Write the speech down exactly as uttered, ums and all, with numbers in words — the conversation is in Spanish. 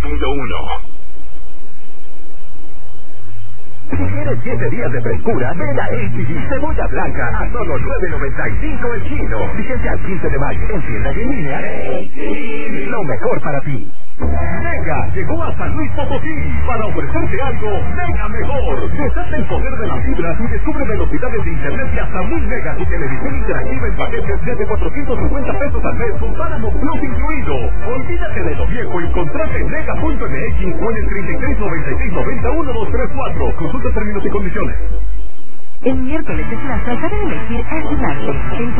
punto uno. Si quieres siete días de frescura, ven a H E B. Cebolla blanca a solo nueve noventa y cinco el kilo. Vigente al quince de mayo. En tiendas y en línea. Lo mejor para ti. Mega llegó a San Luis Potosí para ofrecerte algo mega mejor. Desata el poder de la fibra y descubre velocidades de internet de hasta mil megas y televisión interactiva en paquetes desde cuatrocientos cincuenta pesos al mes con Paramount Plus incluido. Olvídate de lo viejo y contrate en mega punto m x o en el treinta y tres noventa y seis noventa uno dos tres cuatro. Consulta términos y condiciones. El miércoles de plaza, sabe elegir a